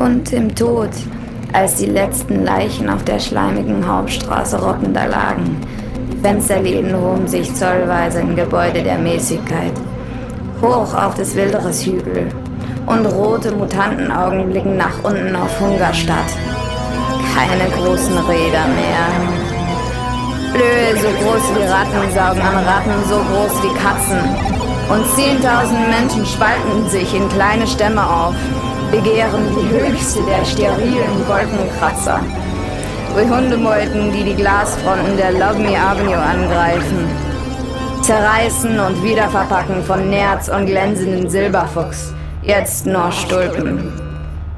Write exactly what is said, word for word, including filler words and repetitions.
Und im Tod, als die letzten Leichen auf der schleimigen Hauptstraße rockender lagen. Die Fensterläden hoben sich zollweise in Gebäude der Mäßigkeit. Hoch auf des Wilderes Hügel. Und rote Mutantenaugen blicken nach unten auf Hungerstadt. Keine großen Räder mehr. Flöhe so groß wie Ratten saugen an Ratten so groß wie Katzen. Und zehntausend Menschen spalten sich in kleine Stämme auf, begehren die höchste der sterilen Wolkenkratzer. Wie Hundemeuten, die die Glasfronten der Love Me Avenue angreifen. Zerreißen und wiederverpacken von Nerz und glänzenden Silberfuchs. Jetzt nur Stulpen.